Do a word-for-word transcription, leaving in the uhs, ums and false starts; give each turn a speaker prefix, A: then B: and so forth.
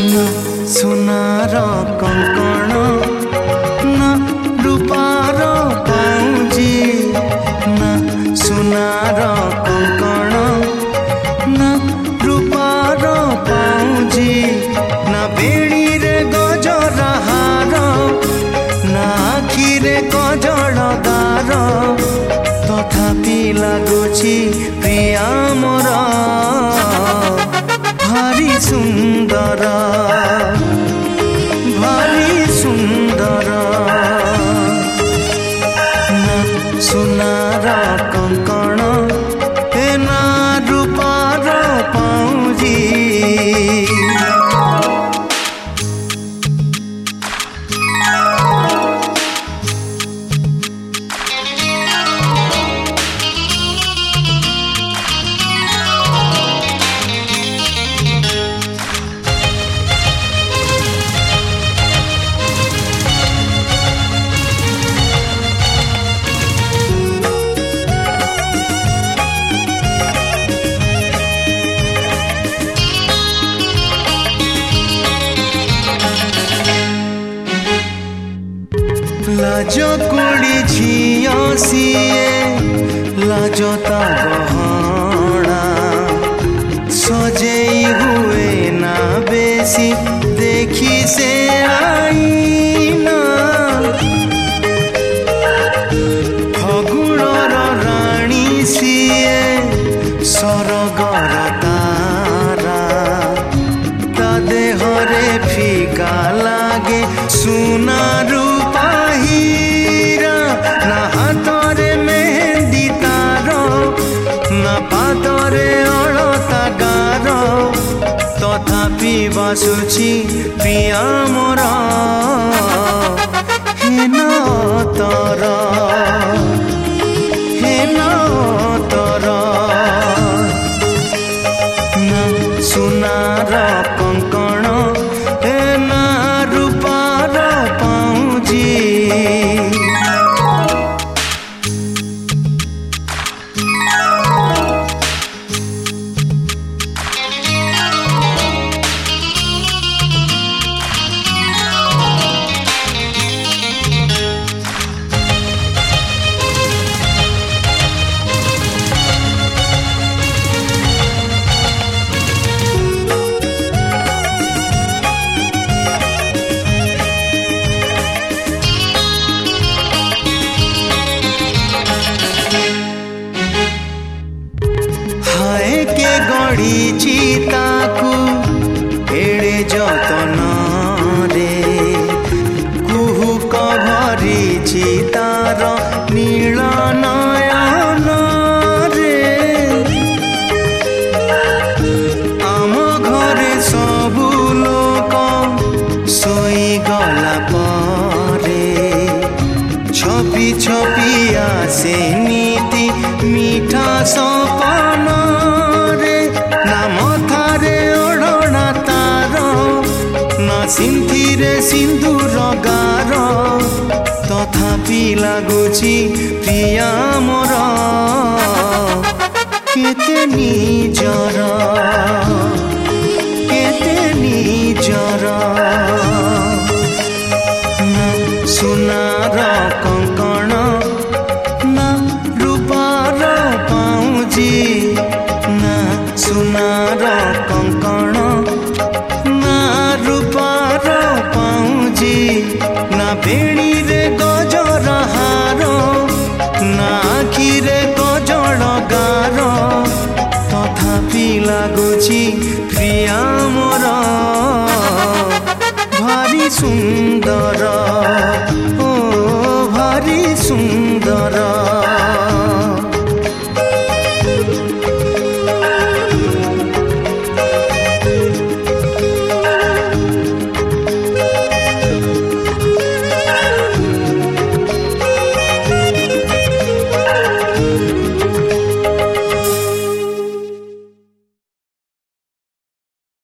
A: ना सुनार कंकण ना रूपार पाउजी ना सुनार कंकण ना रूपार पाउजी ना बेणी रे गजरा हार ना आखिरे कजल गार तथापि लागुछि प्रिया मोर भारी सुंदर भारी सुंदर ना सुनार कंकण हे ना रूपार पाउजी लाज कोड़ी झिया सीए लाज ता गहना सजेई हुए ना बेसी देखी से आईना फगुणर राणी सीए सरगर तारा ता देहरे फीका लागे सुना रूपा ना हाथरे मेहंदी तार ना पादरे अलता गार तथापि बासुछि प्रिया मोर हे न तर हे न तर ना सुनार कंकण हे ना रूपार पाउजी गढ़ी ताकू एड़े जतन रे कुहुक भरी तार नील नयन रे आम घरे सबू लोक सोई गला परे छपी छपी आसे नीति मीठा सपन ना मथारे ओढ़ना तार ना सिंथिरे सिंदूर गार तथापि लागुछि प्रिया मोर केते निजर केते निजर ना सुनार कंकण ना रूपार पाउजी ना सुनार कंकण ना रूपार पाउजी ना बेणी रे गजरा हार ना आखिरे कजल गार तथापि लागुछि प्रिया मोर भारी सुंदर।